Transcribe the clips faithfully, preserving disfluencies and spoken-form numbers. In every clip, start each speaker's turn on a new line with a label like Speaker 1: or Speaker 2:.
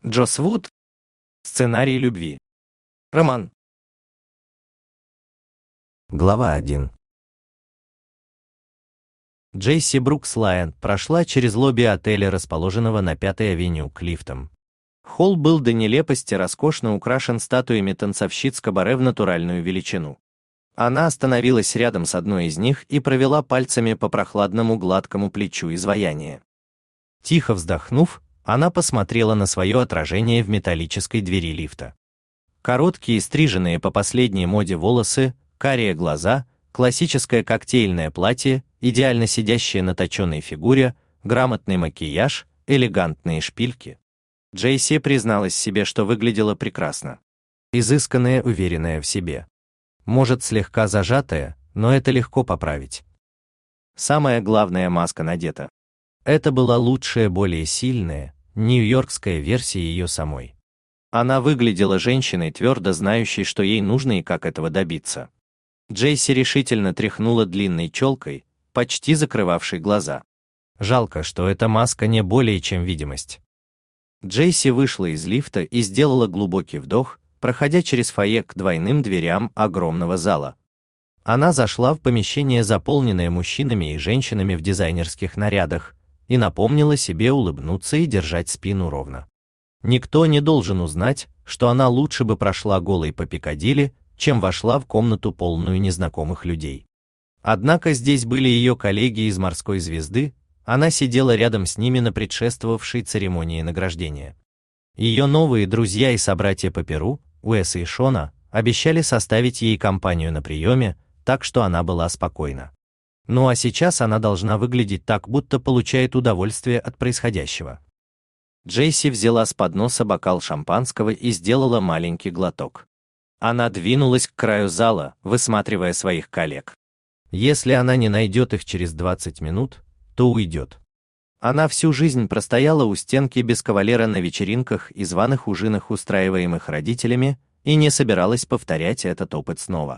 Speaker 1: Джосс Вуд. Сценарий любви. Роман.
Speaker 2: Глава один. Джейси Брукс Лайон прошла через лобби отеля, расположенного на Пятой авеню, к лифтам. Холл был до нелепости роскошно украшен статуями танцовщиц кабаре в натуральную величину. Она остановилась рядом с одной из них и провела пальцами по прохладному гладкому плечу изваяния. Тихо вздохнув, она посмотрела на свое отражение в металлической двери лифта. Короткие, стриженные по последней моде волосы, карие глаза, классическое коктейльное платье, идеально сидящее на точенной фигуре, грамотный макияж, элегантные шпильки. Джейси призналась себе, что выглядела прекрасно. Изысканная, уверенная в себе. Может, слегка зажатая, но это легко поправить. Самая главная маска надета. Это была лучшая, более сильная, нью-йоркская версия ее самой. Она выглядела женщиной, твердо знающей, что ей нужно и как этого добиться. Джейси решительно тряхнула длинной челкой, почти закрывавшей глаза. Жалко, что эта маска не более чем видимость. Джейси вышла из лифта и сделала глубокий вдох, проходя через фойе к двойным дверям огромного зала. Она зашла в помещение, заполненное мужчинами и женщинами в дизайнерских нарядах, и напомнила себе улыбнуться и держать спину ровно. Никто не должен узнать, что она лучше бы прошла голой по Пикадилли, чем вошла в комнату, полную незнакомых людей. Однако здесь были ее коллеги из «Морской звезды», она сидела рядом с ними на предшествовавшей церемонии награждения. Ее новые друзья и собратья по перу, Уэс и Шона, обещали составить ей компанию на приеме, так что она была спокойна. Ну а сейчас она должна выглядеть так, будто получает удовольствие от происходящего. Джейси взяла с подноса бокал шампанского и сделала маленький глоток. Она двинулась к краю зала, высматривая своих коллег. Если она не найдет их через двадцать минут, то уйдет. Она всю жизнь простояла у стенки без кавалера на вечеринках и званых ужинах, устраиваемых родителями, и не собиралась повторять этот опыт снова.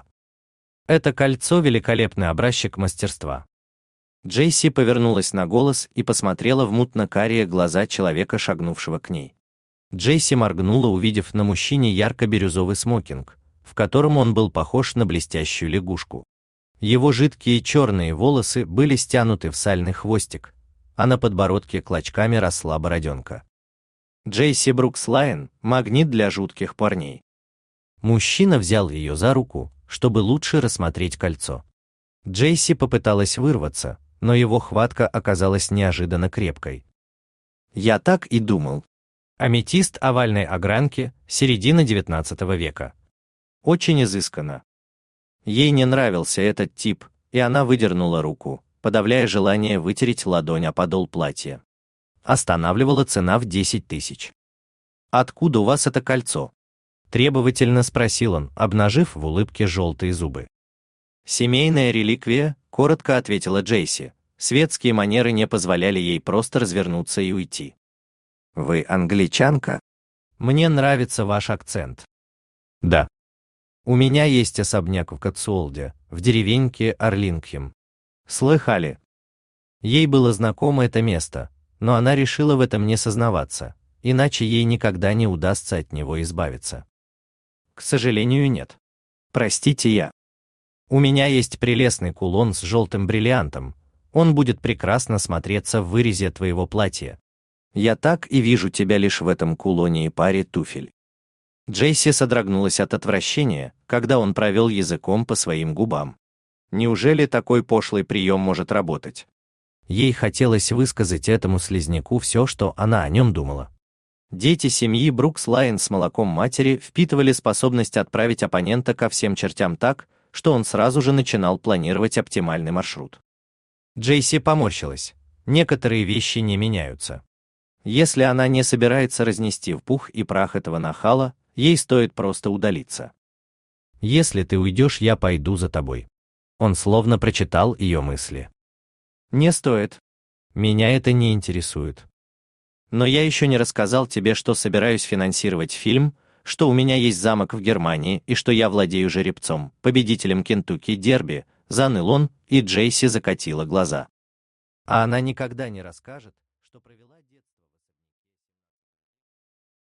Speaker 2: Это кольцо — великолепный образчик мастерства. Джейси повернулась на голос и посмотрела в мутно-карие глаза человека, шагнувшего к ней. Джейси моргнула, увидев на мужчине ярко-бирюзовый смокинг, в котором он был похож на блестящую лягушку. Его жидкие черные волосы были стянуты в сальный хвостик, а на подбородке клочками росла бороденка. Джейси Брукс Лайон — магнит для жутких парней. Мужчина взял ее за руку, чтобы лучше рассмотреть кольцо. Джейси попыталась вырваться, но его хватка оказалась неожиданно крепкой. «Я так и думал». Аметист овальной огранки, середина девятнадцатого века. Очень изысканно. Ей не нравился этот тип, и она выдернула руку, подавляя желание вытереть ладонь о подол платья. Останавливала цена в десять тысяч. «Откуда у вас это кольцо?» Требовательно спросил он, обнажив в улыбке желтые зубы. «Семейная реликвия», — коротко ответила Джейси. Светские манеры не позволяли ей просто развернуться и уйти. «Вы англичанка?» «Мне нравится ваш акцент». «Да». «У меня есть особняк в Котсуолде, в деревеньке Арлингхем». «Слыхали?» Ей было знакомо это место, но она решила в этом не сознаваться, иначе ей никогда не удастся от него избавиться. «К сожалению, нет. Простите, я. У меня есть прелестный кулон с желтым бриллиантом. Он будет прекрасно смотреться в вырезе твоего платья. Я так и вижу тебя лишь в этом кулоне и паре туфель». Джейси содрогнулась от отвращения, когда он провел языком по своим губам. Неужели такой пошлый прием может работать? Ей хотелось высказать этому слизняку все, что она о нем думала. Дети семьи Брукс Лайон с молоком матери впитывали способность отправить оппонента ко всем чертям так, что он сразу же начинал планировать оптимальный маршрут. Джейси поморщилась. Некоторые вещи не меняются. Если она не собирается разнести в пух и прах этого нахала, ей стоит просто удалиться. «Если ты уйдешь, я пойду за тобой». Он словно прочитал ее мысли. «Не стоит. Меня это не интересует. Но я еще не рассказал тебе, что собираюсь финансировать фильм, что у меня есть замок в Германии и что я владею жеребцом, победителем Кентукки Дерби», заныл он, и Джейси закатила глаза. А она никогда не расскажет, что провела